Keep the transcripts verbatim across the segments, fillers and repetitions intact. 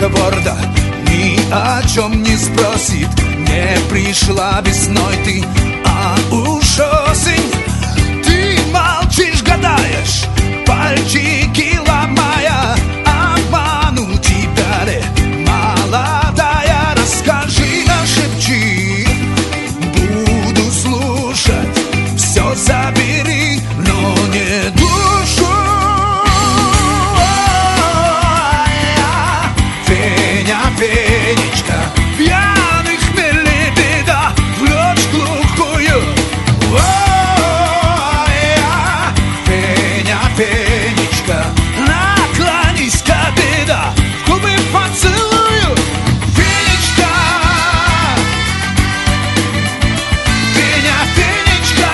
гордо, ни о чем не спросит. Не пришла весной ты, а уж осень. Ты молчишь, гадаешь, пальчики ломая, обману тебя ли, молодая? Расскажи, нашепчи, буду слушать. Все забери, но не душу. Феня, Фенечка, пьяных хмельный беда, в ночь глухую. О-о-о-о-я. Феня, Фенечка, наклонись-ка, беда, в губы поцелую. Фенечка, Феня, Фенечка.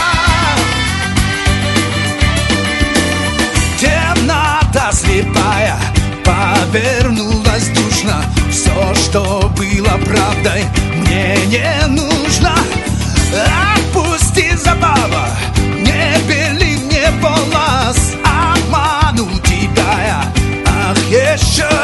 Темнота слепая повернулась душно. Все, что было правдой, мне не нужно. Отпусти, забава, не бели мне волос. Обману тебя я, ах, еще